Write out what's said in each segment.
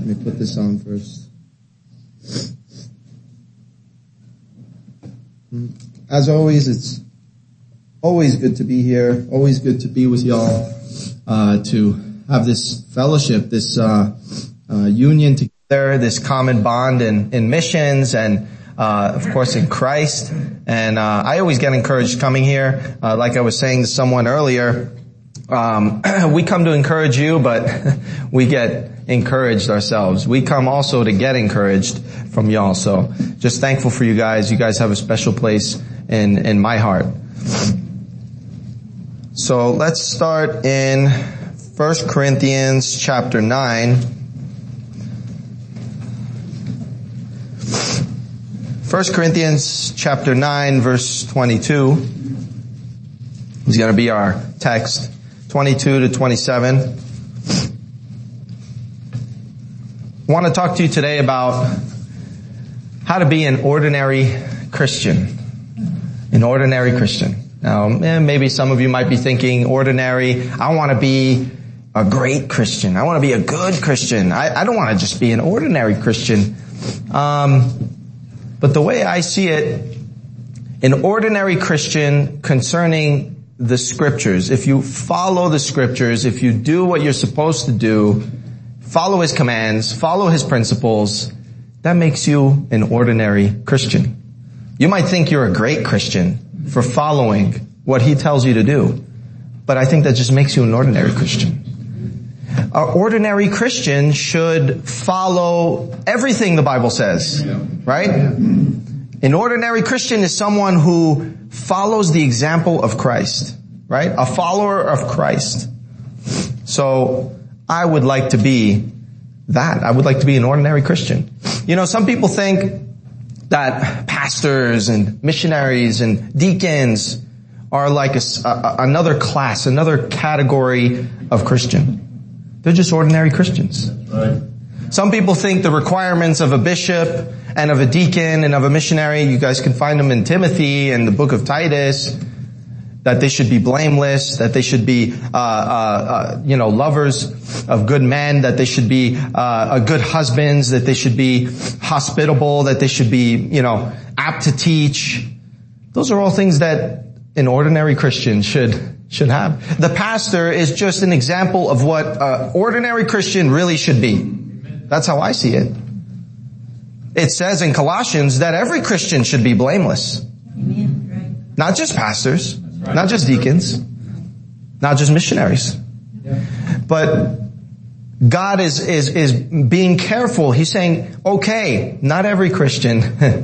Let me put this on first. As always, it's always good to be here, always good to be with y'all, to have this fellowship, this union together, this common bond in missions and of course in Christ. And I always get encouraged coming here. Like I was saying to someone earlier, we come to encourage you, but we get encouraged ourselves. We come also to get encouraged from y'all. So just thankful for you guys. You guys have a special place in my heart. So let's start in 1 Corinthians chapter 9. 1 Corinthians chapter 9 verse 22 is going to be our text, 22 to 27. I want to talk to you today about how to be an ordinary Christian. An ordinary Christian. Now, maybe some of you might be thinking, ordinary, I want to be a great Christian. I want to be a good Christian. I don't want to just be an ordinary Christian. But the way I see it, an ordinary Christian concerning the scriptures, if you follow the scriptures, if you do what you're supposed to do, follow his commands, follow his principles, that makes you an ordinary Christian. You might think you're a great Christian for following what he tells you to do, but I think that just makes you an ordinary Christian. An ordinary Christian should follow everything the Bible says, right? An ordinary Christian is someone who follows the example of Christ, right? A follower of Christ. So I would like to be that. I would like to be an ordinary Christian. You know, some people think that pastors and missionaries and deacons are like another class, another category of Christian. They're just ordinary Christians. Right. Some people think the requirements of a bishop and of a deacon and of a missionary, you guys can find them in Timothy and the book of Titus, that they should be blameless, that they should be, lovers of good men, that they should be, good husbands, that they should be hospitable, that they should be, apt to teach. Those are all things that an ordinary Christian should have. The pastor is just an example of what an ordinary Christian really should be. That's how I see it. It says in Colossians that every Christian should be blameless. Not just pastors. Not just deacons, not just missionaries, but God is being careful. He's saying, okay, not every Christian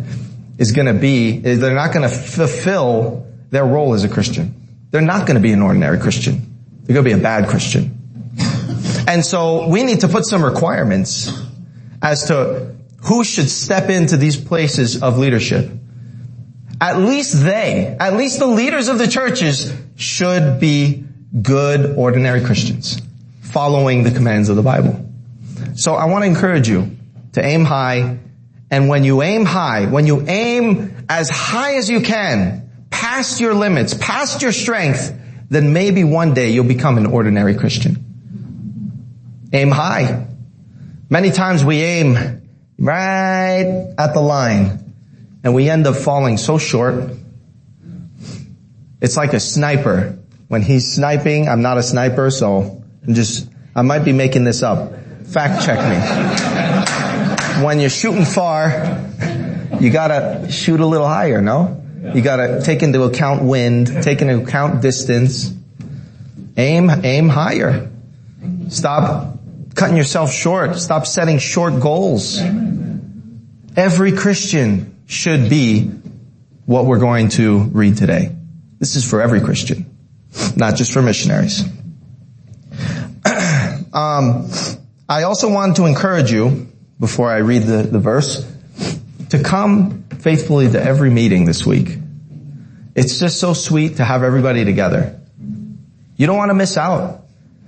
they're not going to fulfill their role as a Christian. They're not going to be an ordinary Christian. They're going to be a bad Christian. And so we need to put some requirements as to who should step into these places of leadership. At least the leaders of the churches should be good, ordinary Christians, following the commands of the Bible. So I want to encourage you to aim high, and when you aim high, when you aim as high as you can, past your limits, past your strength, then maybe one day you'll become an ordinary Christian. Aim high. Many times we aim right at the line, and we end up falling so short. It's like a sniper. When he's sniping, I'm not a sniper, so I might be making this up. Fact check me. When you're shooting far, you gotta shoot a little higher, no? You gotta take into account wind, take into account distance. Aim higher. Stop cutting yourself short. Stop setting short goals. Every Christian should be what we're going to read today. This is for every Christian, not just for missionaries. I also want to encourage you, before I read the verse, to come faithfully to every meeting this week. It's just so sweet to have everybody together. You don't want to miss out.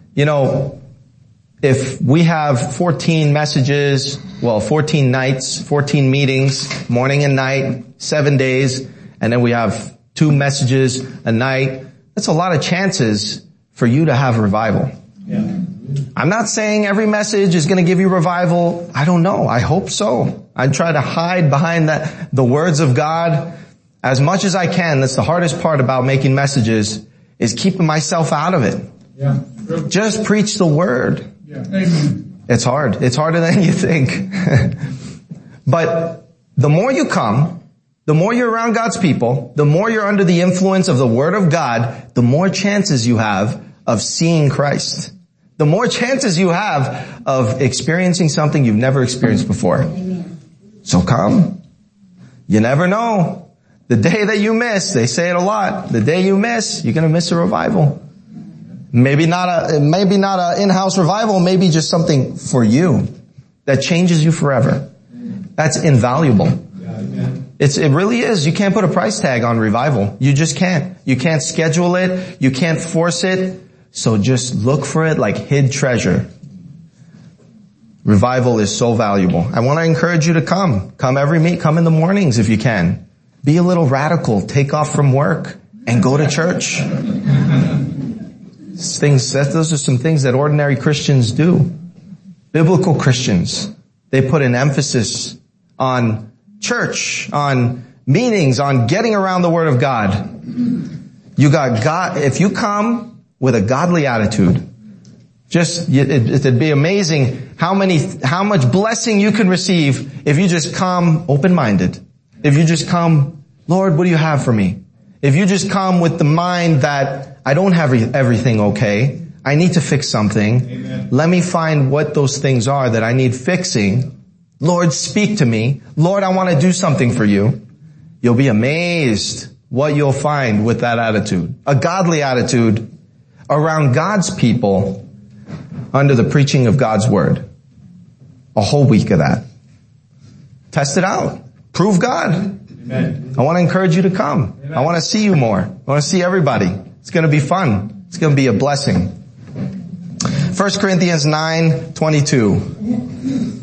If we have 14 messages, 14 nights, 14 meetings, morning and night, 7 days, and then we have 2 messages a night, that's a lot of chances for you to have revival. Yeah. I'm not saying every message is going to give you revival. I don't know. I hope so. I try to hide behind the words of God as much as I can. That's the hardest part about making messages, is keeping myself out of it. Yeah. Just preach the word. Yeah. Amen. It's hard. It's harder than you think. But the more you come, the more you're around God's people, the more you're under the influence of the Word of God, the more chances you have of seeing Christ. The more chances you have of experiencing something you've never experienced before. Amen. So come. You never know. The day that you miss, they say it a lot, the day you miss, you're going to miss a revival. Maybe not a in-house revival, maybe just something for you that changes you forever. That's invaluable. It really is. You can't put a price tag on revival. You just can't. You can't schedule it. You can't force it. So just look for it like hid treasure. Revival is so valuable. I want to encourage you to come. Come in the mornings if you can. Be a little radical. Take off from work and go to church. Those are some things that ordinary Christians do. Biblical Christians. They put an emphasis on church, on meetings, on getting around the Word of God. You got God. If you come with a godly attitude, it'd be amazing how much blessing you can receive if you just come open-minded. If you just come, Lord, what do you have for me? If you just come with the mind that I don't have everything okay, I need to fix something. Amen. Let me find what those things are that I need fixing. Lord, speak to me. Lord, I want to do something for you. You'll be amazed what you'll find with that attitude. A godly attitude around God's people under the preaching of God's Word. A whole week of that. Test it out. Prove God. Amen. I want to encourage you to come. Amen. I want to see you more. I want to see everybody. It's going to be fun. It's going to be a blessing. 1 Corinthians 9:22.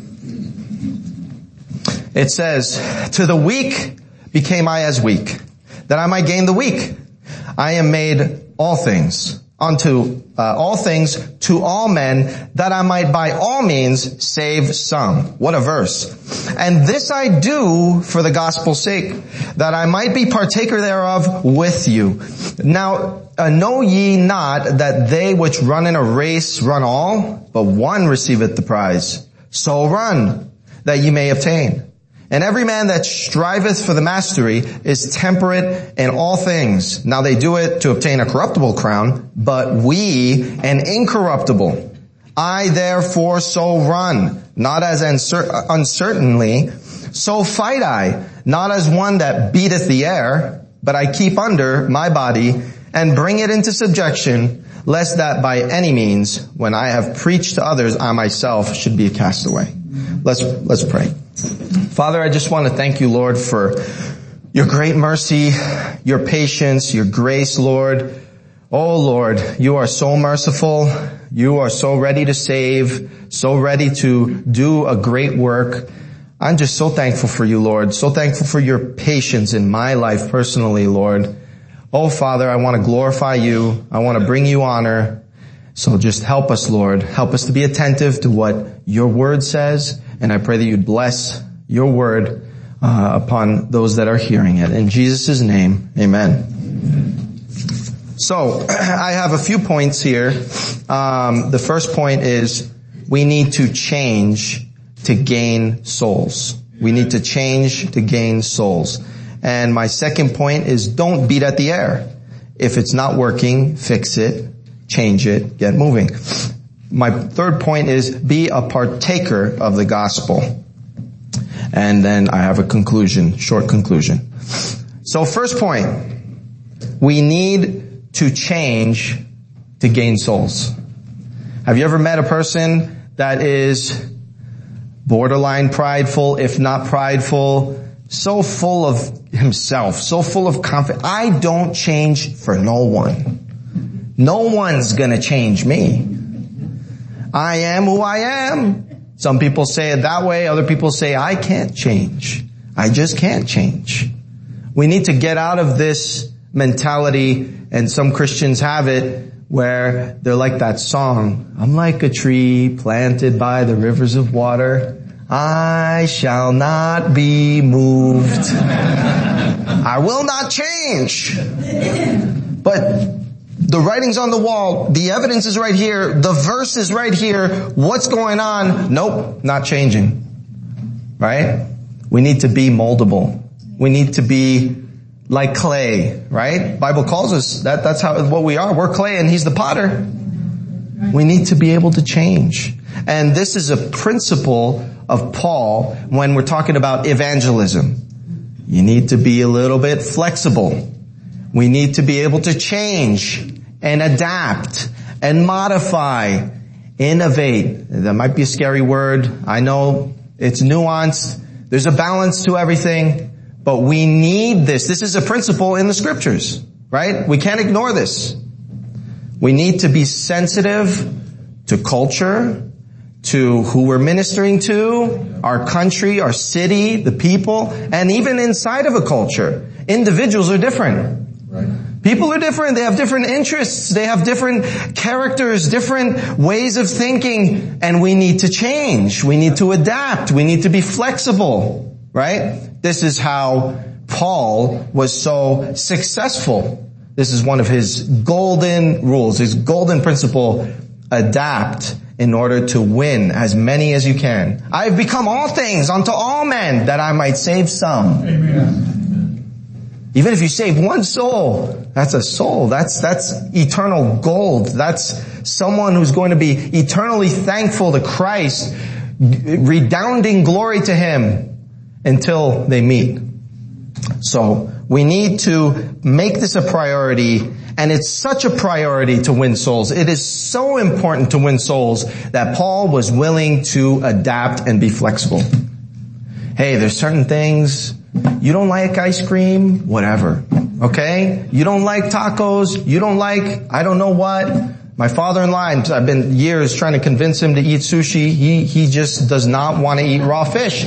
It says, to the weak became I as weak, that I might gain the weak. I am made all things unto all things to all men, that I might by all means save some. What a verse. And this I do for the gospel's sake, that I might be partaker thereof with you. Now, know ye not that they which run in a race run all, but one receiveth the prize. So run, that ye may obtain. And every man that striveth for the mastery is temperate in all things. Now they do it to obtain a corruptible crown, but we an incorruptible. I therefore so run, not as uncertainly, so fight I, not as one that beateth the air, but I keep under my body and bring it into subjection, lest that by any means, when I have preached to others, I myself should be a castaway. Let's pray. Father, I just want to thank you, Lord, for your great mercy, your patience, your grace, Lord. Oh, Lord, you are so merciful. You are so ready to save, so ready to do a great work. I'm just so thankful for you, Lord. So thankful for your patience in my life personally, Lord. Oh, Father, I want to glorify you. I want to bring you honor. So just help us, Lord. Help us to be attentive to what your word says. And I pray that you'd bless your word upon those that are hearing it. In Jesus' name, amen. So I have a few points here. The first point is we need to change to gain souls. We need to change to gain souls. And my second point is don't beat at the air. If it's not working, fix it, change it, get moving. My third point is be a partaker of the gospel. And then I have a conclusion, short conclusion. So first point, we need to change to gain souls. Have you ever met a person that is borderline prideful, if not prideful, so full of himself, so full of confidence? I don't change for no one. No one's gonna change me. I am who I am. Some people say it that way. Other people say, I can't change. I just can't change. We need to get out of this mentality, and some Christians have it, where they're like that song, I'm like a tree planted by the rivers of water. I shall not be moved. I will not change. But the writing's on the wall. The evidence is right here. The verse is right here. What's going on? Nope, not changing. Right? We need to be moldable. We need to be like clay, right? Bible calls us that's what we are. We're clay and he's the potter. We need to be able to change. And this is a principle of Paul when we're talking about evangelism. You need to be a little bit flexible. We need to be able to change and adapt and modify, innovate. That might be a scary word. I know it's nuanced. There's a balance to everything. But we need this. This is a principle in the scriptures, right? We can't ignore this. We need to be sensitive to culture, to who we're ministering to, our country, our city, the people, and even inside of a culture. Individuals are different. Right. People are different. They have different interests. They have different characters, different ways of thinking, and we need to change. We need to adapt. We need to be flexible, right? This is how Paul was so successful. This is one of his golden rules, his golden principle. Adapt in order to win as many as you can. I have become all things unto all men that I might save some. Amen. Even if you save one soul, that's a soul. That's eternal gold. That's someone who's going to be eternally thankful to Christ, redounding glory to him until they meet. So we need to make this a priority, and it's such a priority to win souls. It is so important to win souls that Paul was willing to adapt and be flexible. Hey, there's certain things, you don't like ice cream, whatever, okay? You don't like tacos, you don't like I don't know what. My father-in-law, I've been years trying to convince him to eat sushi. He just does not want to eat raw fish.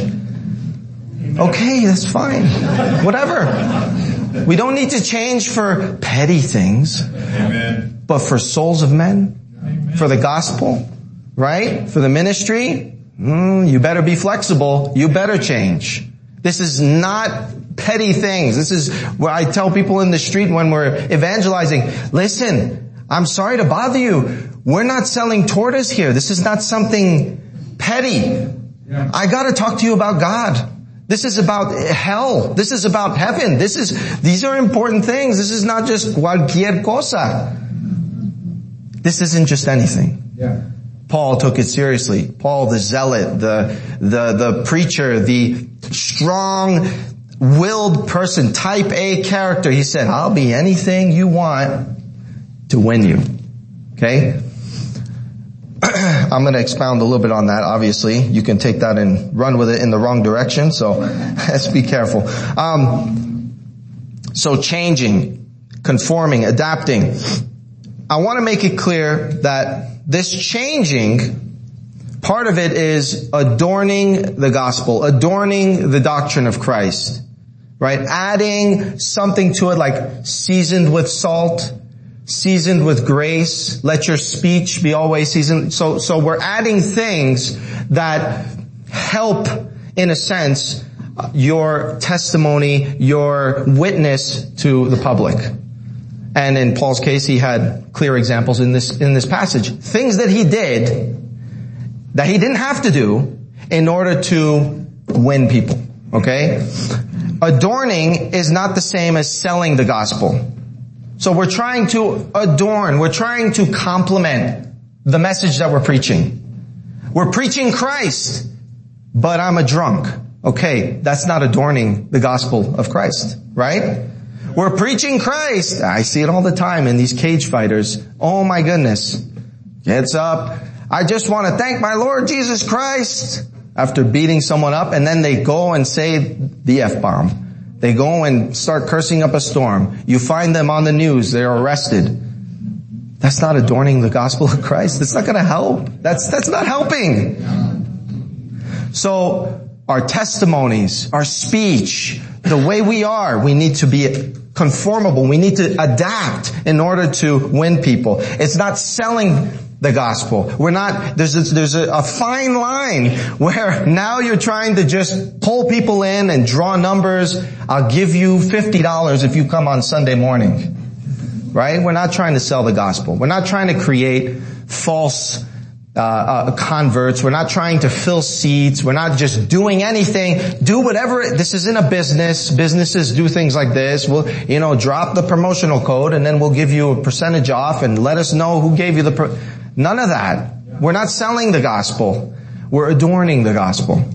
Okay, that's fine. Whatever. We don't need to change for petty things. Amen. But for souls of men, amen, for the gospel, right? For the ministry, you better be flexible. You better change. This is not petty things. This is where I tell people in the street when we're evangelizing, listen, I'm sorry to bother you. We're not selling tortas here. This is not something petty. Yeah. I gotta talk to you about God. This is about hell. This is about heaven. These are important things. This is not just cualquier cosa. This isn't just anything. Yeah. Paul took it seriously. Paul, the zealot, the preacher, the strong-willed person, type A character. He said, I'll be anything you want to win you. Okay? I'm going to expound a little bit on that, obviously. You can take that and run with it in the wrong direction, so let's be careful. So changing, conforming, adapting. I want to make it clear that this changing, part of it is adorning the gospel, adorning the doctrine of Christ, right? Adding something to it like seasoned with salt, seasoned with grace. Let your speech be always seasoned. So we're adding things that help, in a sense, your testimony, your witness to the public. And in Paul's case, he had clear examples in this passage. Things that he did that he didn't have to do in order to win people. Okay? Adorning is not the same as selling the gospel. So we're trying to adorn, we're trying to complement the message that we're preaching. We're preaching Christ, but I'm a drunk. Okay, that's not adorning the gospel of Christ, right? We're preaching Christ. I see it all the time in these cage fighters. Oh my goodness. Gets up. I just want to thank my Lord Jesus Christ after beating someone up, and then they go and say the F-bomb. They go and start cursing up a storm. You find them on the news. They're arrested. That's not adorning the gospel of Christ. That's not going to help. That's not helping. So our testimonies, our speech, the way we are, we need to be conformable. We need to adapt in order to win people. It's not selling the gospel. There's a fine line where now you're trying to just pull people in and draw numbers. I'll give you $50 if you come on Sunday morning. Right? We're not trying to sell the gospel. We're not trying to create false converts. We're not trying to fill seats. We're not just doing anything. Do whatever. This isn't a business. Businesses do things like this. We'll, drop the promotional code and then we'll give you a percentage off and let us know who gave you none of that. We're not selling the gospel. We're adorning the gospel.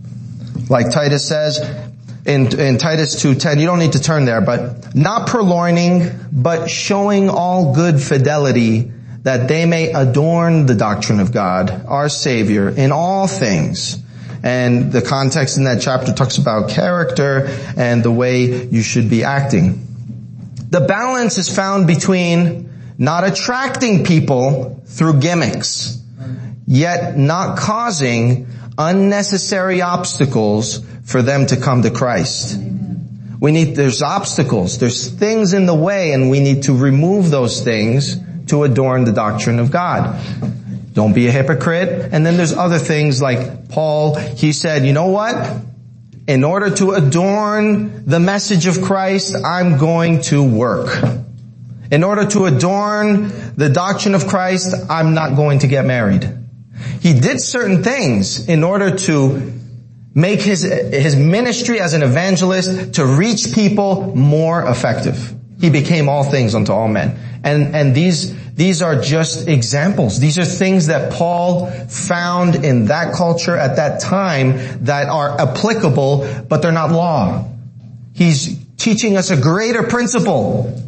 Like Titus says in Titus 2:10, you don't need to turn there, but not purloining, but showing all good fidelity, that they may adorn the doctrine of God, our Savior, in all things. And the context in that chapter talks about character and the way you should be acting. The balance is found between not attracting people through gimmicks, yet not causing unnecessary obstacles for them to come to Christ. There's obstacles, there's things in the way, and we need to remove those things to adorn the doctrine of God. Don't be a hypocrite. And then there's other things like Paul, he said, you know what? In order to adorn the message of Christ, I'm going to work. In order to adorn the doctrine of Christ, I'm not going to get married. He did certain things in order to make his ministry as an evangelist to reach people more effective. He became all things unto all men. And these are just examples. These are things that Paul found in that culture at that time that are applicable, but they're not law. He's teaching us a greater principle.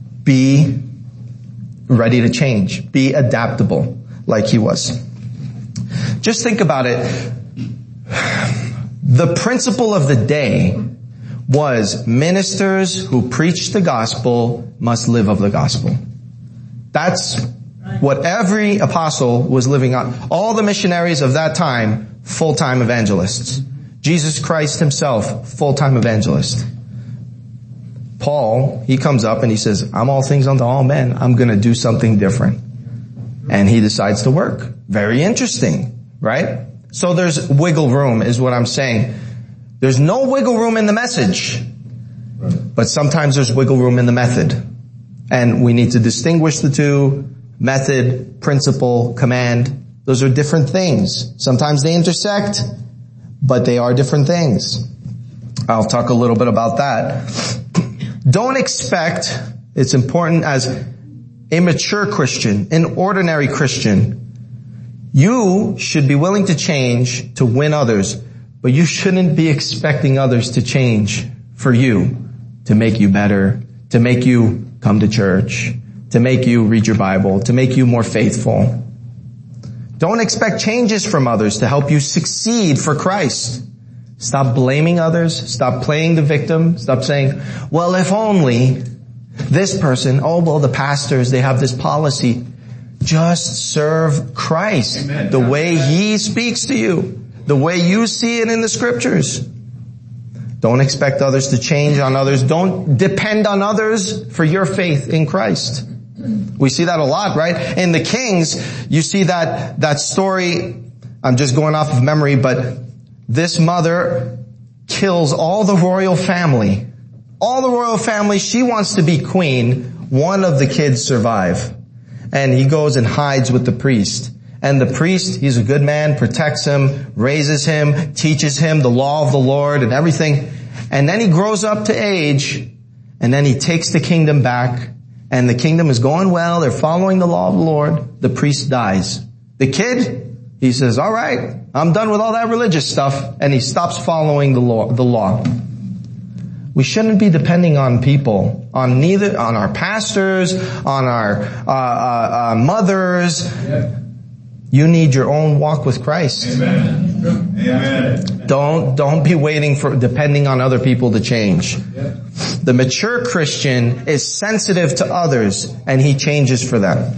Be ready to change. Be adaptable like he was. Just think about it. The principle of the day was ministers who preach the gospel must live of the gospel. That's what every apostle was living on. All the missionaries of that time, full-time evangelists. Jesus Christ himself, full-time evangelist. Paul, he comes up and he says, I'm all things unto all men. I'm going to do something different. And he decides to work. Very interesting, right? So there's wiggle room is what I'm saying. There's no wiggle room in the message, but sometimes there's wiggle room in the method. And we need to distinguish the two. Method, principle, command. Those are different things. Sometimes they intersect, but they are different things. I'll talk a little bit about that. Don't expect, it's important as a mature Christian, an ordinary Christian, you should be willing to change to win others, but you shouldn't be expecting others to change for you, to make you better, to make you come to church, to make you read your Bible, to make you more faithful. Don't expect changes from others to help you succeed for Christ. Stop blaming others. Stop playing the victim. Stop saying, well, if only this person, the pastors, they have this policy. Just serve Christ. Amen. The way he speaks to you, the way you see it in the scriptures. Don't expect others to change on others. Don't depend on others for your faith in Christ. We see that a lot, right? In the Kings, you see that story. I'm just going off of memory, but this mother kills all the royal family. All the royal family, she wants to be queen. One of the kids survive. And he goes and hides with the priest. And the priest, he's a good man, protects him, raises him, teaches him the law of the Lord and everything. And then he grows up to age, and then he takes the kingdom back, and the kingdom is going well. They're following the law of the Lord. The priest dies. The kid, he says, all right, I'm done with all that religious stuff. And he stops following the law. We shouldn't be depending on people, on our pastors, on our mothers. Yep. You need your own walk with Christ. Amen. Amen. Don't be depending on other people to change. Yep. The mature Christian is sensitive to others, and he changes for them.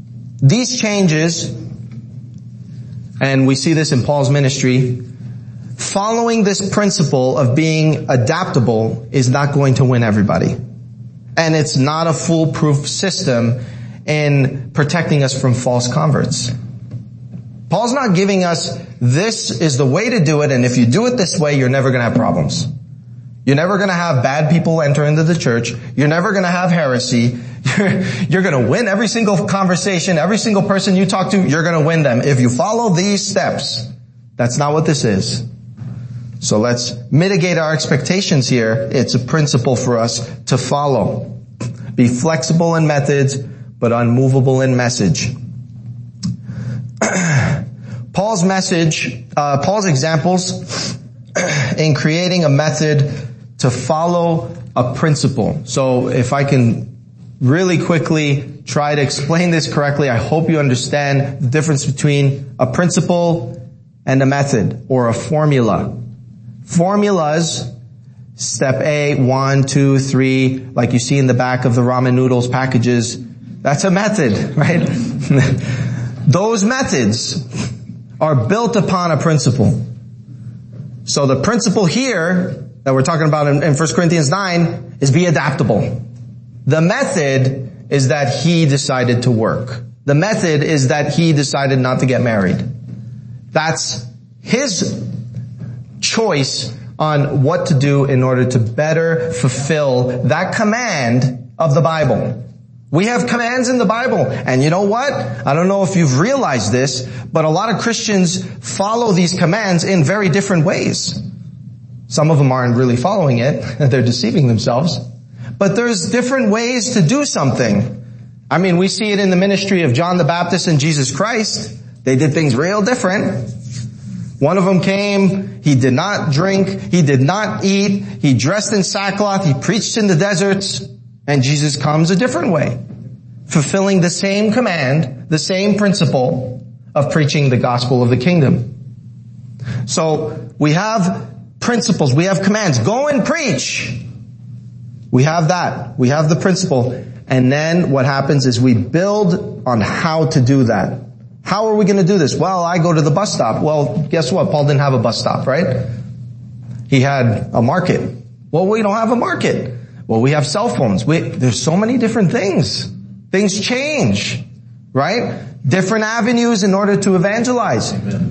These changes, and we see this in Paul's ministry, following this principle of being adaptable is not going to win everybody. And it's not a foolproof system in protecting us from false converts. Paul's not giving us, this is the way to do it, and if you do it this way, you're never going to have problems. You're never going to have bad people enter into the church. You're never going to have heresy. You're going to win every single conversation, every single person you talk to, you're going to win them. If you follow these steps, that's not what this is. So let's mitigate our expectations here. It's a principle for us to follow. Be flexible in methods, but unmovable in message. Paul's examples in creating a method to follow a principle. So if I can really quickly try to explain this correctly, I hope you understand the difference between a principle and a method or a formula. Formulas, step A, 1, 2, 3, like you see in the back of the ramen noodles packages, that's a method, right? Those methods are built upon a principle. So the principle here that we're talking about in 1 Corinthians 9 is be adaptable. The method is that he decided to work. The method is that he decided not to get married. That's his choice on what to do in order to better fulfill that command of the Bible. We have commands in the Bible, and you know what? I don't know if you've realized this, but a lot of Christians follow these commands in very different ways. Some of them aren't really following it, they're deceiving themselves. But there's different ways to do something. I mean, we see it in the ministry of John the Baptist and Jesus Christ. They did things real different. One of them came, he did not drink, he did not eat, he dressed in sackcloth, he preached in the deserts, and Jesus comes a different way, fulfilling the same command, the same principle of preaching the gospel of the kingdom. So we have principles, we have commands, go and preach. We have that, we have the principle, and then what happens is we build on how to do that. How are we going to do this? Well, I go to the bus stop. Well, guess what? Paul didn't have a bus stop, right? He had a market. Well, we don't have a market. Well, we have cell phones. There's so many different things. Things change, right? Different avenues in order to evangelize.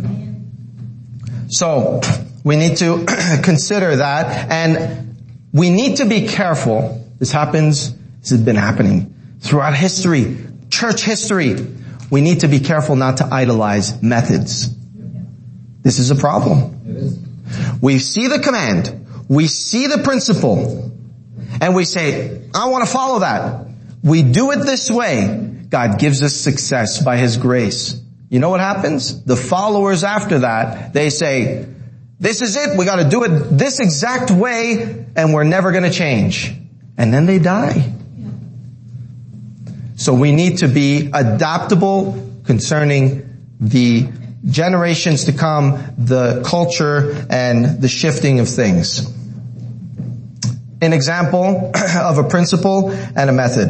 Amen. So, we need to consider that, and we need to be careful. This has been happening throughout history, church history. We need to be careful not to idolize methods. This is a problem. We see the command, we see the principle, and we say, I want to follow that. We do it this way. God gives us success by His grace. You know what happens? The followers after that, they say, this is it. We got to do it this exact way, and we're never going to change. And then they die. So we need to be adaptable concerning the generations to come, the culture, and the shifting of things. An example of a principle and a method.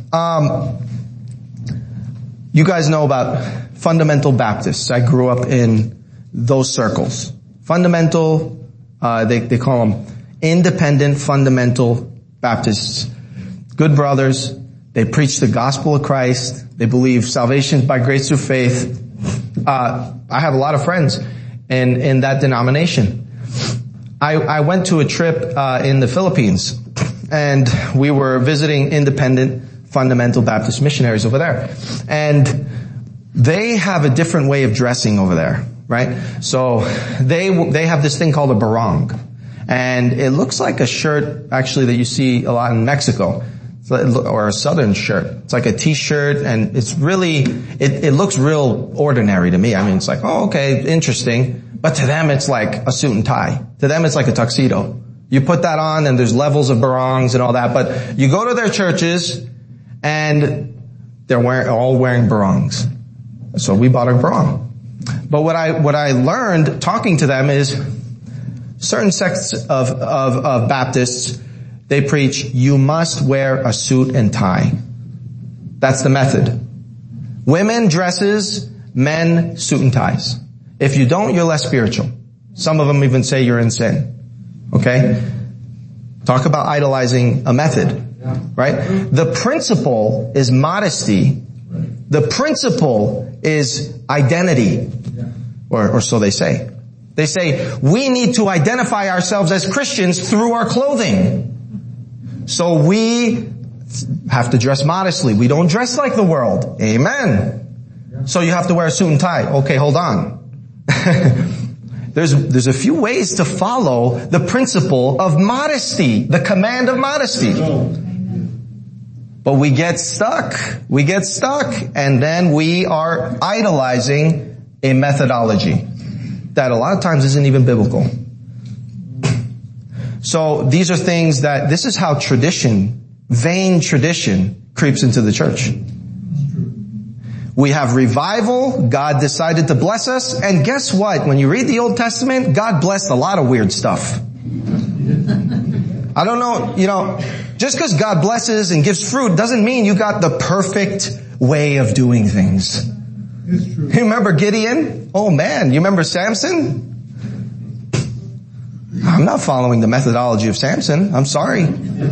You guys know about fundamental Baptists. I grew up in those circles. Fundamental, they call them independent fundamental Baptists. Good brothers. They preach the gospel of Christ. They believe salvation is by grace through faith. I have a lot of friends in that denomination. I went to a trip in the Philippines, and we were visiting independent fundamental Baptist missionaries over there. And they have a different way of dressing over there, right? So they have this thing called a barong. And it looks like a shirt, actually, that you see a lot in Mexico. Or a southern shirt. It's like a t-shirt, and it's really, it looks real ordinary to me. I mean, it's like, oh, okay, interesting. But to them, it's like a suit and tie. To them, it's like a tuxedo. You put that on, and there's levels of barongs and all that. But you go to their churches, and they're all wearing barongs. So we bought a barong. But what I learned talking to them is certain sects of Baptists, they preach, you must wear a suit and tie. That's the method. Women dresses, men suit and ties. If you don't, you're less spiritual. Some of them even say you're in sin. Okay? Talk about idolizing a method. Right? The principle is modesty. The principle is identity. Or so they say. They say, we need to identify ourselves as Christians through our clothing. So we have to dress modestly. We don't dress like the world. Amen. So you have to wear a suit and tie. Okay, hold on. There's a few ways to follow the principle of modesty, the command of modesty. But we get stuck. And then we are idolizing a methodology that a lot of times isn't even biblical. So these are things that, this is how tradition, vain tradition, creeps into the church. We have revival, God decided to bless us, and guess what? When you read the Old Testament, God blessed a lot of weird stuff. I don't know, just because God blesses and gives fruit doesn't mean you got the perfect way of doing things. It's true. You remember Gideon? Oh man, you remember Samson? I'm not following the methodology of Samson. I'm sorry.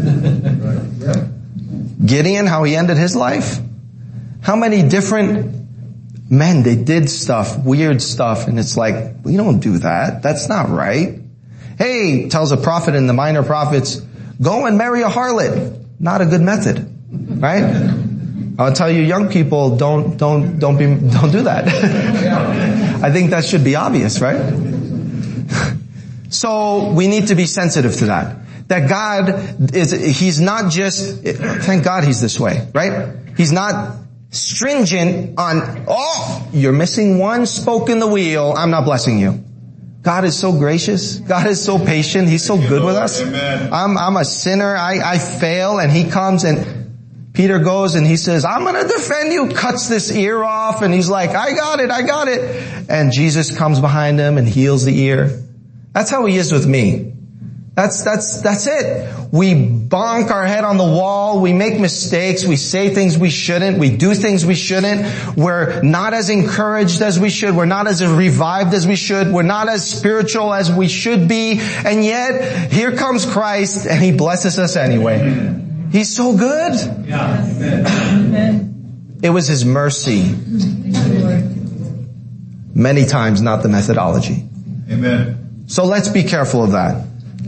Gideon, how he ended his life? How many different men, they did stuff, weird stuff, and it's like, we don't do that. That's not right. Hey, tells a prophet in the minor prophets, go and marry a harlot. Not a good method, right? I'll tell you young people, don't do that. I think that should be obvious, right? So we need to be sensitive to that. That God He's not just, thank God He's this way, right? He's not stringent on, you're missing one spoke in the wheel, I'm not blessing you. God is so gracious. God is so patient. He's so good with us. Amen. I'm a sinner. I fail, and He comes and Peter goes and he says, I'm gonna defend you, cuts this ear off, and he's like, I got it. And Jesus comes behind him and heals the ear. That's how He is with me. That's it. We bonk our head on the wall. We make mistakes. We say things we shouldn't. We do things we shouldn't. We're not as encouraged as we should. We're not as revived as we should. We're not as spiritual as we should be. And yet, here comes Christ and He blesses us anyway. He's so good. Yeah. Amen. It was His mercy. Many times, not the methodology. Amen. So let's be careful of that.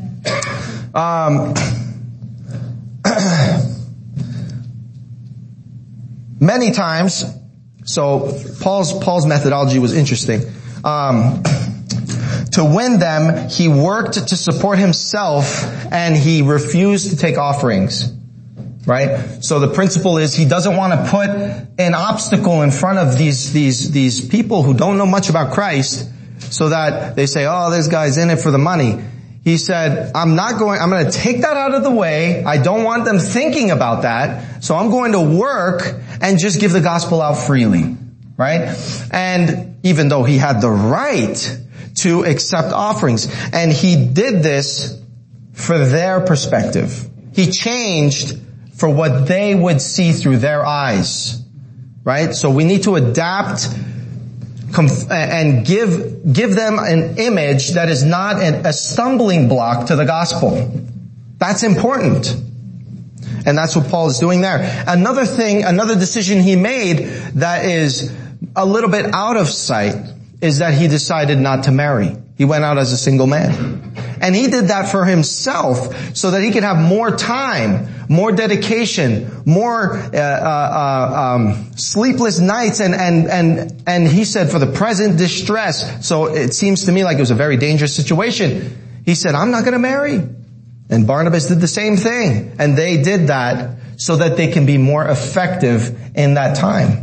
Many times, so Paul's methodology was interesting. To win them, he worked to support himself and he refused to take offerings. Right? So the principle is he doesn't want to put an obstacle in front of these people who don't know much about Christ so that they say, this guy's in it for the money. He said, I'm going to take that out of the way. I don't want them thinking about that. So I'm going to work and just give the gospel out freely. Right? And even though he had the right to accept offerings, and he did this for their perspective. He changed for what they would see through their eyes. Right? So we need to adapt and give them an image that is not a stumbling block to the gospel. That's important. And that's what Paul is doing there. Another decision he made that is a little bit out of sight is that he decided not to marry. He went out as a single man. And he did that for himself so that he could have more time, more dedication, more sleepless nights, and he said for the present distress. So it seems to me like it was a very dangerous situation. He said, I'm not going to marry. And Barnabas did the same thing. And they did that so that they can be more effective in that time.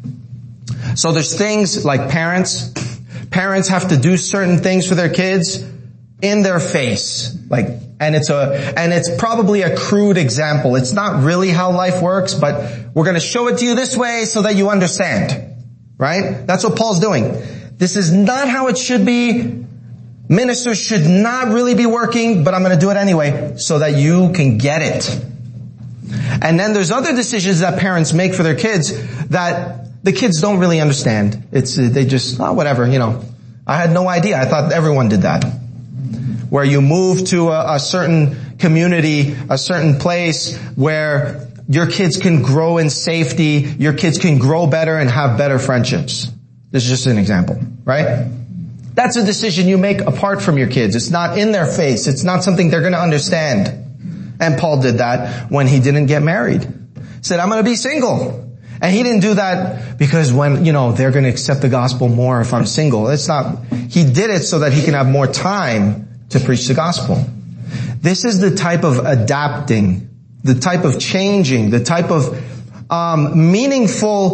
So there's things like parents have to do certain things for their kids in their face. And it's probably a crude example. It's not really how life works, but we're going to show it to you this way so that you understand. Right? That's what Paul's doing. This is not how it should be. Ministers should not really be working, but I'm going to do it anyway so that you can get it. And then there's other decisions that parents make for their kids that the kids don't really understand. They just, whatever, I had no idea. I thought everyone did that. Where you move to a certain community, a certain place where your kids can grow in safety, your kids can grow better and have better friendships. This is just an example, right? That's a decision you make apart from your kids. It's not in their face. It's not something they're going to understand. And Paul did that when he didn't get married. He said, I'm going to be single. And he didn't do that because when, they're going to accept the gospel more if I'm single. It's not, he did it so that he can have more time to preach the gospel. This is the type of adapting, the type of changing, the type of meaningful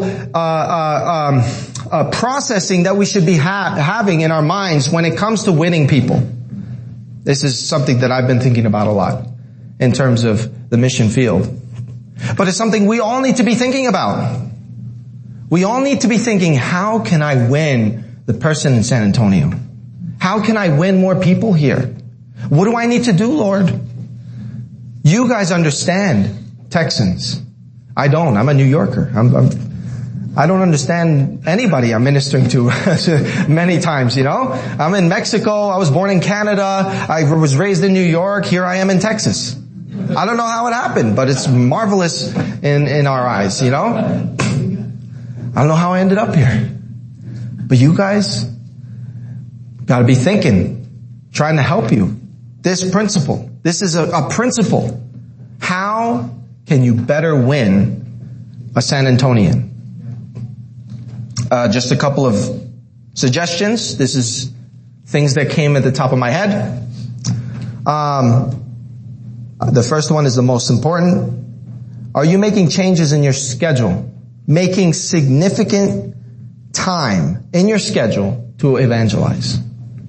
processing that we should be having in our minds when it comes to winning people. This is something that I've been thinking about a lot in terms of the mission field. But it's something we all need to be thinking about. We all need to be thinking, how can I win the person in San Antonio? How can I win more people here? What do I need to do, Lord? You guys understand Texans. I don't. I'm a New Yorker. I don't understand anybody I'm ministering to many times, I'm in Mexico. I was born in Canada. I was raised in New York. Here I am in Texas. I don't know how it happened, but it's marvelous in our eyes, I don't know how I ended up here. But you guys gotta be thinking, trying to help you. This principle. This is a principle. How can you better win a San Antonian? Just a couple of suggestions. This is things that came at the top of my head. The first one is the most important. Are you making changes in your schedule? Making significant time in your schedule to evangelize.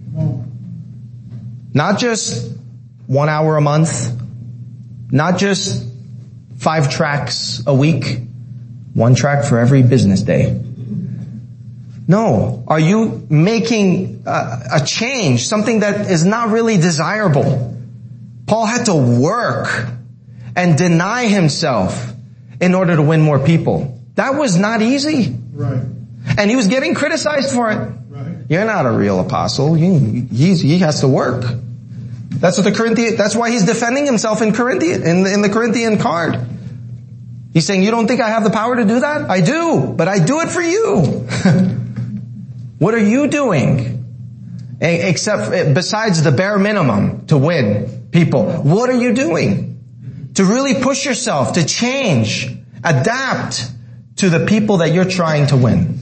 Not just 1 hour a month. Not just 5 tracks a week. 1 track for every business day. No. Are you making a change? Something that is not really desirable. Paul had to work and deny himself in order to win more people. That was not easy. Right. And he was getting criticized for it. Right. You're not a real apostle. He has to work. That's why he's defending himself in the Corinthian card. He's saying, you don't think I have the power to do that? I do, but I do it for you. What are you doing? Besides the bare minimum to win people, what are you doing to really push yourself to change, adapt to the people that you're trying to win?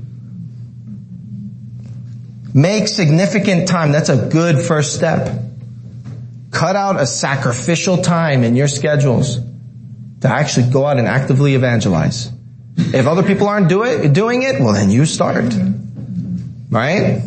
Make significant time. That's a good first step. Cut out a sacrificial time in your schedules to actually go out and actively evangelize. If other people aren't doing it, well then you start. Right?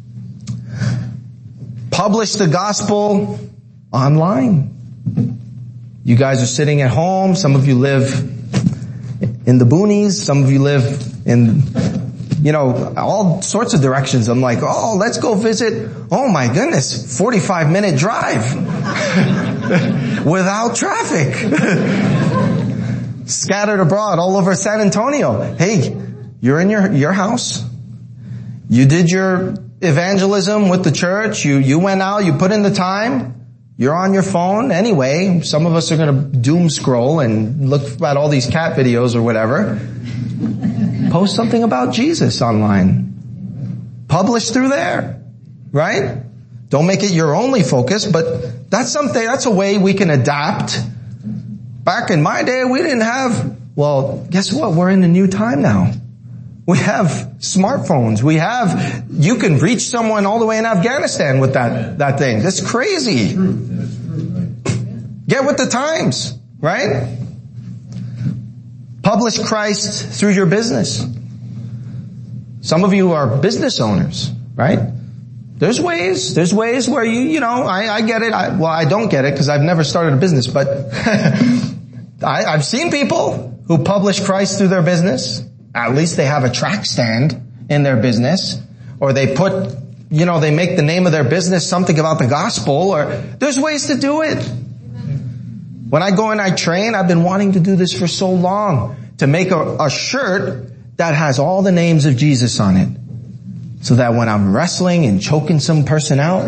Publish the gospel online. You guys are sitting at home. Some of you live in the boonies. Some of you live in, all sorts of directions. I'm like, let's go visit. Oh my goodness, 45-minute drive without traffic. Scattered abroad all over San Antonio. Hey, you're in your house. You did your evangelism with the church. You went out, you put in the time. You're on your phone anyway. Some of us are going to doom scroll and look at all these cat videos or whatever. Post something about Jesus online. Publish through there. Right? Don't make it your only focus, but that's a way we can adapt. Back in my day, we didn't have, guess what? We're in a new time now. We have smartphones. You can reach someone all the way in Afghanistan with that thing. That's crazy. That's true, right? Get with the times, right? Publish Christ through your business. Some of you are business owners, right? There's ways where I get it. I don't get it because I've never started a business, but I've seen people who publish Christ through their business. At least they have a track stand in their business, or they put, they make the name of their business something about the gospel, or there's ways to do it. When I go and I train, I've been wanting to do this for so long, to make a shirt that has all the names of Jesus on it. so that when I'm wrestling and choking some person out,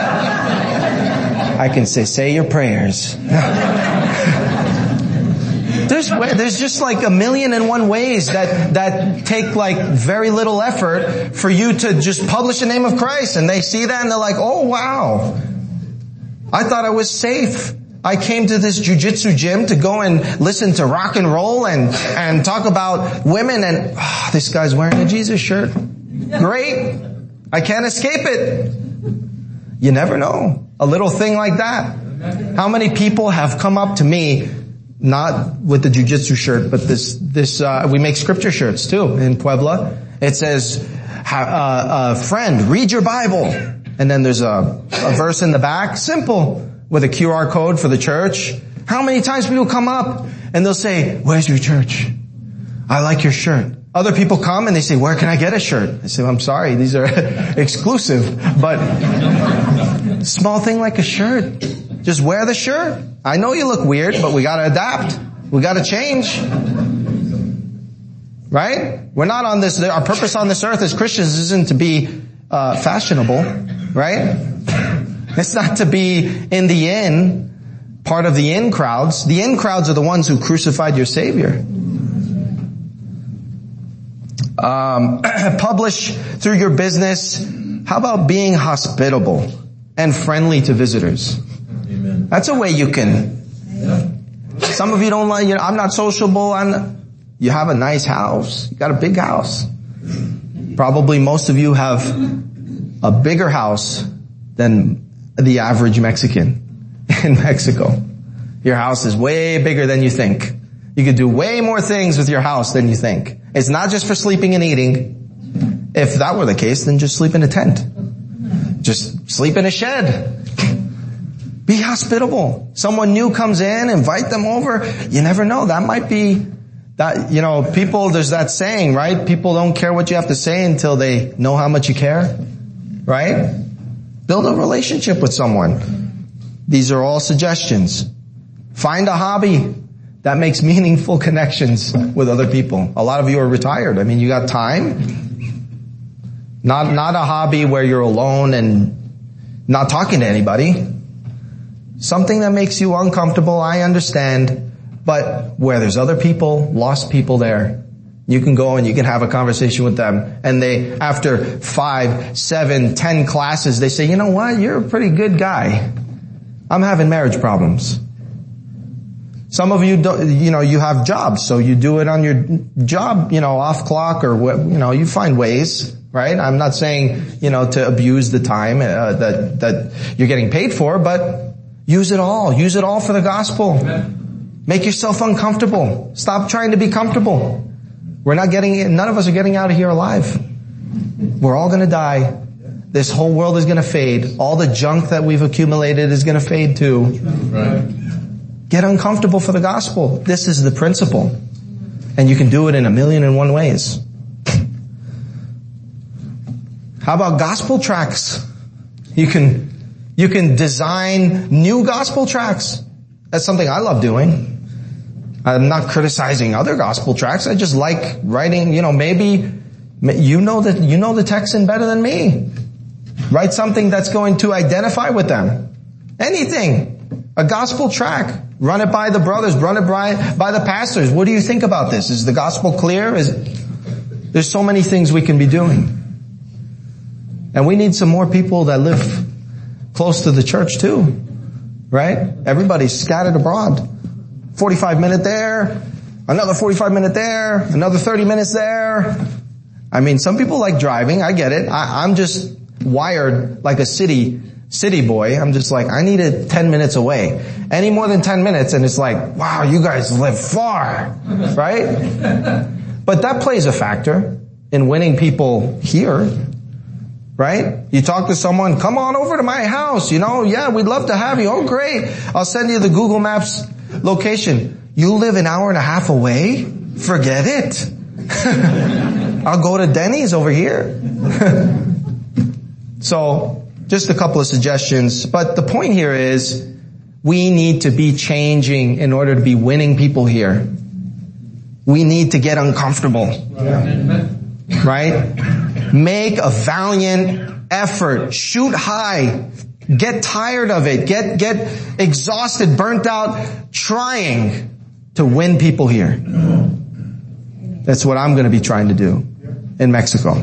I can say your prayers. There's just like 1,000,001 ways that take like very little effort for you to just publish the name of Christ, and they see that and they're like, oh wow, I thought I was safe. I came to this jiu-jitsu gym to go and listen to rock and roll and talk about women, and this guy's wearing a Jesus shirt. Great. I can't escape it. You never know. A little thing like that. How many people have come up to me, not with the jiu-jitsu shirt, but we make scripture shirts too in Puebla. It says, friend, read your Bible. And then there's a verse in the back, simple, with a QR code for the church. How many times people come up and they'll say, where's your church? I like your shirt. Other people come and they say, where can I get a shirt? I say, well, I'm sorry, these are exclusive, but small thing like a shirt. Just wear the shirt. I know you look weird, but we gotta adapt. We gotta change. Right? We're not on this, our purpose on this earth as Christians isn't to be fashionable, right? It's not to be in the in, part of the in crowds. The in crowds are the ones who crucified your Savior. Publish through your business. How about being hospitable and friendly to visitors? Amen. That's a way you can. Yeah. Some of you don't like, I'm not sociable. You have a nice house. You got a big house. Probably most of you have a bigger house than the average Mexican in Mexico. Your house is way bigger than you think. You could do way more things with your house than you think. It's not just for sleeping and eating. If that were the case, then just sleep in a tent. Just sleep in a shed. Be hospitable. Someone new comes in, invite them over. You never know. That might be that, people, there's that saying, right? People don't care what you have to say until they know how much you care. Right? Build a relationship with someone. These are all suggestions. Find a hobby that makes meaningful connections with other people. A lot of you are retired. I mean, you got time. Not a hobby where you're alone and not talking to anybody. Something that makes you uncomfortable, I understand, but where there's other people, lost people there, you can go and you can have a conversation with them. And they, after 5, 7, 10 classes, they say, you know what? You're a pretty good guy. I'm having marriage problems. Some of you don't, you have jobs, so you do it on your job, off clock or what, you find ways, right? I'm not saying, to abuse the time that you're getting paid for, but use it all. Use it all for the gospel. Amen. Make yourself uncomfortable. Stop trying to be comfortable. None of us are getting out of here alive. We're all gonna die. This whole world is gonna fade. All the junk that we've accumulated is gonna fade too. Right. Get uncomfortable for the gospel. This is the principle. And you can do it in 1,000,001 ways. How about gospel tracts? You can design new gospel tracts. That's something I love doing. I'm not criticizing other gospel tracts. I just like writing, maybe you know the text in better than me. Write something that's going to identify with them. Anything. A gospel tract. Run it by the brothers, run it by the pastors. What do you think about this? Is the gospel clear? There's so many things we can be doing. And we need some more people that live close to the church too. Right? Everybody's scattered abroad. 45 minutes there, another 45 minutes there, another 30 minutes there. I mean, some people like driving, I get it. I'm just wired like a city boy. I'm just like, I need it 10 minutes away. Any more than 10 minutes and it's like, wow, you guys live far, right? But that plays a factor in winning people here, right? You talk to someone, come on over to my house, yeah, we'd love to have you. Oh, great. I'll send you the Google Maps location. You live an hour and a half away? Forget it. I'll go to Denny's over here. So, just a couple of suggestions. But the point here is, we need to be changing in order to be winning people here. We need to get uncomfortable. Right? Make a valiant effort. Shoot high. Get tired of it. Get exhausted, burnt out, trying to win people here. That's what I'm going to be trying to do in Mexico.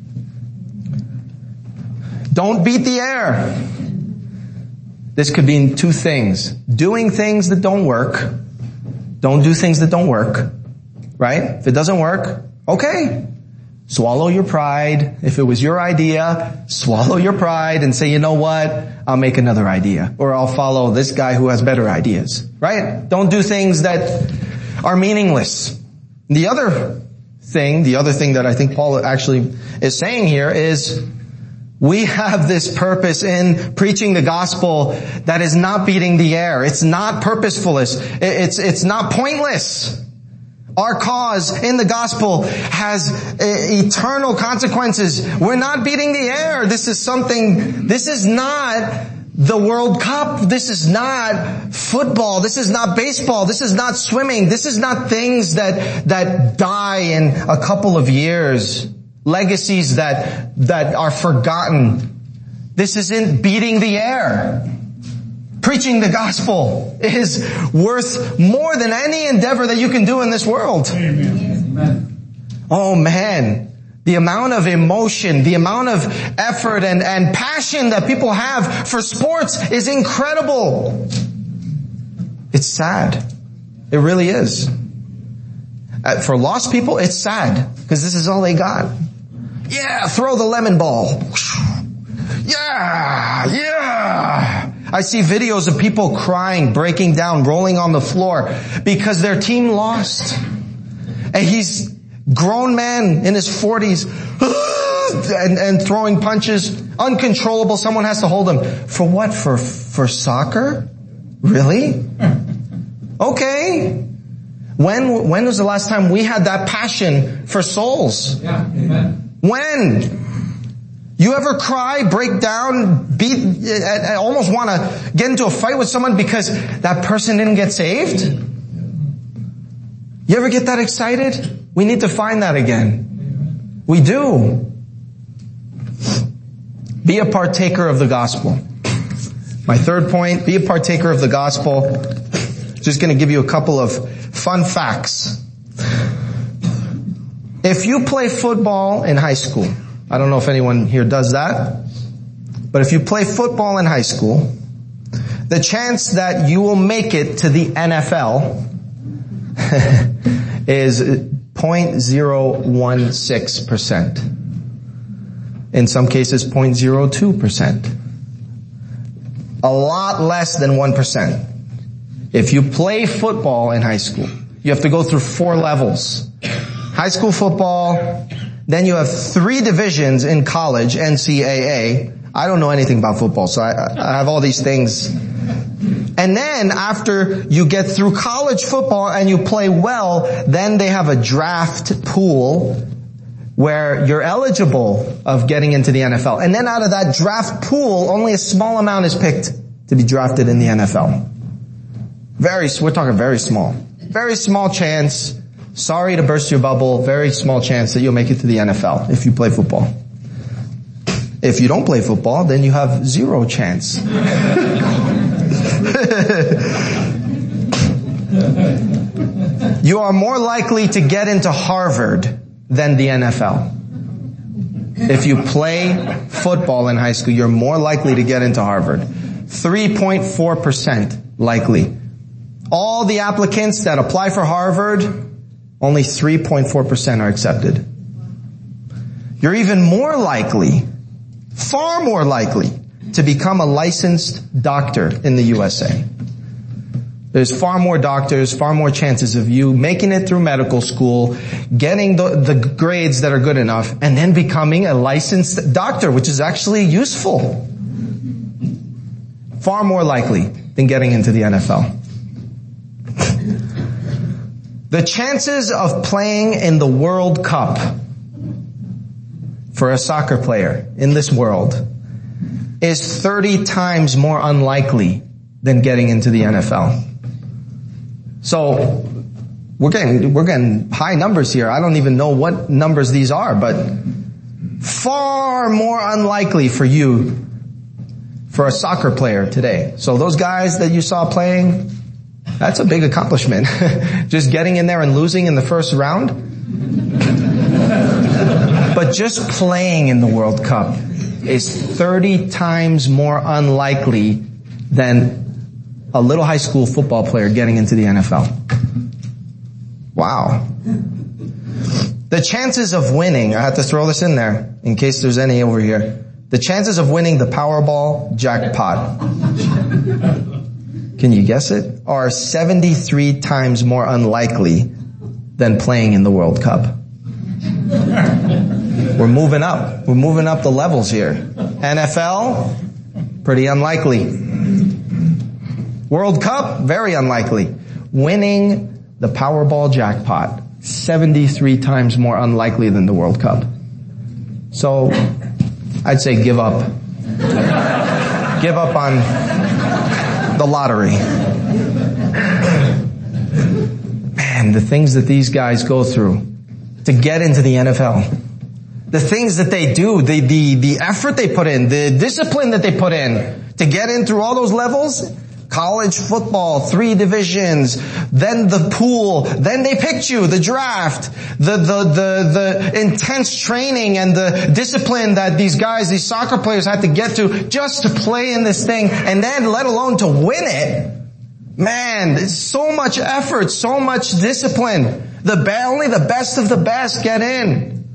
Don't beat the air. This could mean two things. Doing things that don't work. Don't do things that don't work. Right? If it doesn't work, okay. Swallow your pride. If it was your idea, swallow your pride and say, you know what? I'll make another idea. Or I'll follow this guy who has better ideas. Right? Don't do things that are meaningless. The other thing that I think Paul actually is saying here is we have this purpose in preaching the gospel that is not beating the air. It's not purposefulness. It's not pointless. Our cause in the gospel has eternal consequences. We're not beating the air. This is not the World Cup. This is not football. This is not baseball. This is not swimming. This is not things that die in a couple of years. Legacies that are forgotten. This isn't beating the air. Preaching the gospel is worth more than any endeavor that you can do in this world. Amen. Oh man, the amount of emotion, the amount of effort and passion that people have for sports is incredible. It's sad. It really is. For lost people, it's sad because this is all they got. Yeah, throw the lemon ball. Yeah. I see videos of people crying, breaking down, rolling on the floor because their team lost. And he's grown man in his 40s and throwing punches, uncontrollable. Someone has to hold him. For what? For soccer? Really? Okay. When was the last time we had that passion for souls? Yeah. Amen. When? You ever cry, break down, almost want to get into a fight with someone because that person didn't get saved? You ever get that excited? We need to find that again. We do. Be a partaker of the gospel. My third point, be a partaker of the gospel. Just going to give you a couple of fun facts. If you play football in high school, I don't know if anyone here does that, but if you play football in high school, the chance that you will make it to the NFL is 0.016%. In some cases, 0.02%. A lot less than 1%. If you play football in high school, you have to go through 4 levels. High school football, then you have 3 divisions in college, NCAA. I don't know anything about football, so I have all these things. And then after you get through college football and you play well, then they have a draft pool where you're eligible of getting into the NFL. And then out of that draft pool, only a small amount is picked to be drafted in the NFL. We're talking very small. Very small chance. Sorry to burst your bubble. Very small chance that you'll make it to the NFL if you play football. If you don't play football, then you have 0 chance. You are more likely to get into Harvard than the NFL. If you play football in high school, you're more likely to get into Harvard. 3.4% likely. All the applicants that apply for Harvard, only 3.4% are accepted. You're even more likely, far more likely, to become a licensed doctor in the USA. There's far more doctors, far more chances of you making it through medical school, getting the grades that are good enough, and then becoming a licensed doctor, which is actually useful. Far more likely than getting into the NFL. The chances of playing in the World Cup for a soccer player in this world is 30 times more unlikely than getting into the NFL. So we're getting high numbers here. I don't even know what numbers these are, but Far more unlikely for a soccer player today. So those guys that you saw playing, that's a big accomplishment. Just getting in there and losing in the first round. But just playing in the World Cup is 30 times more unlikely than a little high school football player getting into the NFL. Wow. The chances of winning, I have to throw this in there in case there's any over here. The chances of winning the Powerball jackpot, can you guess it, are 73 times more unlikely than playing in the World Cup. We're moving up. We're moving up the levels here. NFL, pretty unlikely. World Cup, very unlikely. Winning the Powerball jackpot, 73 times more unlikely than the World Cup. So, I'd say give up. Give up on the lottery. Man, the things that these guys go through to get into the NFL. The things that they do, the effort they put in, the discipline that they put in to get in through all those levels. College football, 3 divisions, then the pool, then they picked you, the draft, the intense training and the discipline that these guys, these soccer players had to get to just to play in this thing, and then let alone to win it. Man, it's so much effort, so much discipline. Only the best of the best get in.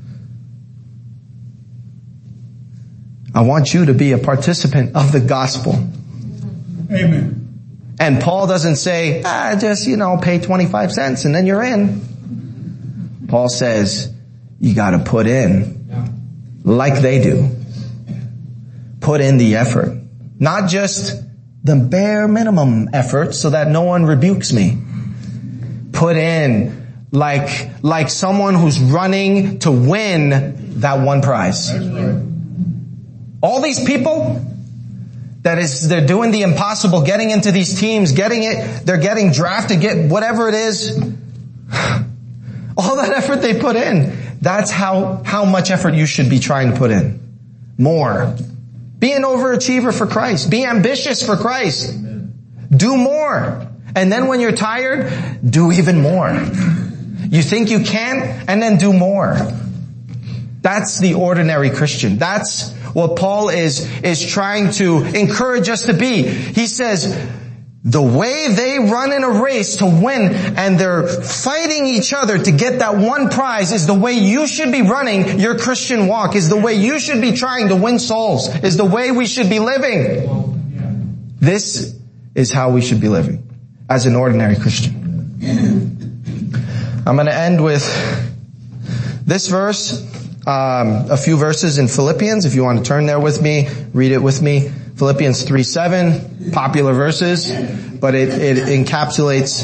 I want you to be a participant of the gospel. Amen. And Paul doesn't say, just, pay 25 cents and then you're in. Paul says, you gotta put in like they do. Put in the effort. Not just the bare minimum effort so that no one rebukes me. Put in like someone who's running to win that one prize. That's right. All these people, they're doing the impossible, getting into these teams, they're getting drafted, get whatever it is. All that effort they put in, that's how much effort you should be trying to put in. More. Be an overachiever for Christ. Be ambitious for Christ. Do more. And then when you're tired, do even more. You think you can, and then do more. That's the ordinary Christian. That's what Paul is trying to encourage us to be. He says, the way they run in a race to win and they're fighting each other to get that one prize is the way you should be running your Christian walk, is the way you should be trying to win souls, is the way we should be living. This is how we should be living as an ordinary Christian. I'm going to end with this verse. A few verses in Philippians, if you want to turn there with me, read it with me. Philippians 3:7, popular verses, but it encapsulates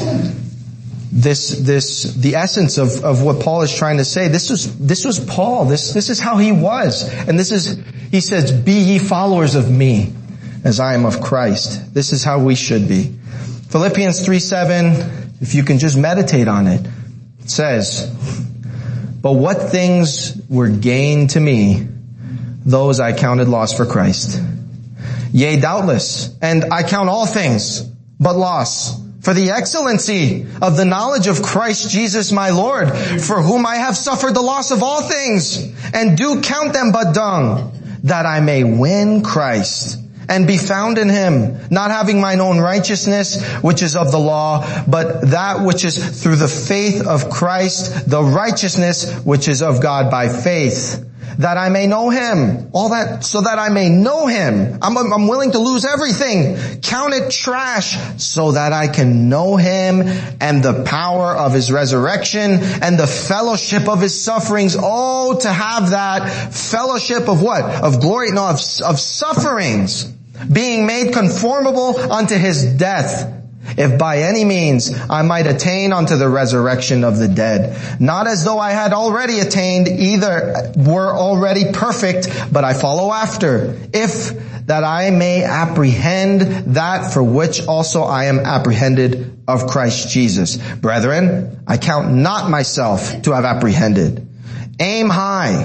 the essence of what Paul is trying to say. This was Paul. This is how he was. And he says, be ye followers of me as I am of Christ. This is how we should be. Philippians 3:7, if you can just meditate on it, it says, but what things were gain to me, those I counted loss for Christ. Yea, doubtless, and I count all things but loss for the excellency of the knowledge of Christ Jesus my Lord, for whom I have suffered the loss of all things, and do count them but dung, that I may win Christ, and be found in him, not having mine own righteousness, which is of the law, but that which is through the faith of Christ, the righteousness which is of God by faith, that I may know him. All that, so that I may know him. I'm willing to lose everything. Count it trash, so that I can know him and the power of his resurrection and the fellowship of his sufferings. Oh, to have that fellowship of what? Of glory, no, of sufferings. Being made conformable unto his death, if by any means I might attain unto the resurrection of the dead. Not as though I had already attained, either were already perfect, but I follow after, if that I may apprehend that for which also I am apprehended of Christ Jesus. Brethren, I count not myself to have apprehended. Aim high,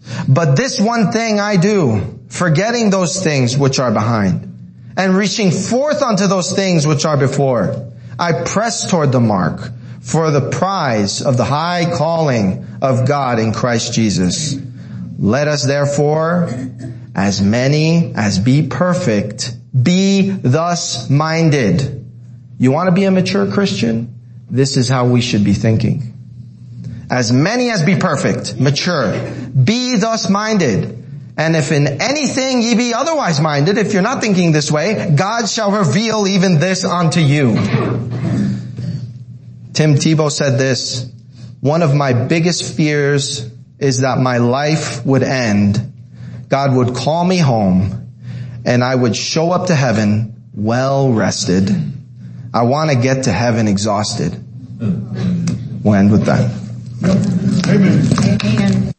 But this one thing I do, forgetting those things which are behind, and reaching forth unto those things which are before, I press toward the mark for the prize of the high calling of God in Christ Jesus. Let us therefore, as many as be perfect, be thus minded. You want to be a mature Christian? This is how we should be thinking. As many as be perfect, mature, be thus minded. And if in anything ye be otherwise minded, if you're not thinking this way, God shall reveal even this unto you. Tim Tebow said this, one of my biggest fears is that my life would end. God would call me home and I would show up to heaven well rested. I want to get to heaven exhausted. We'll end with that. Amen.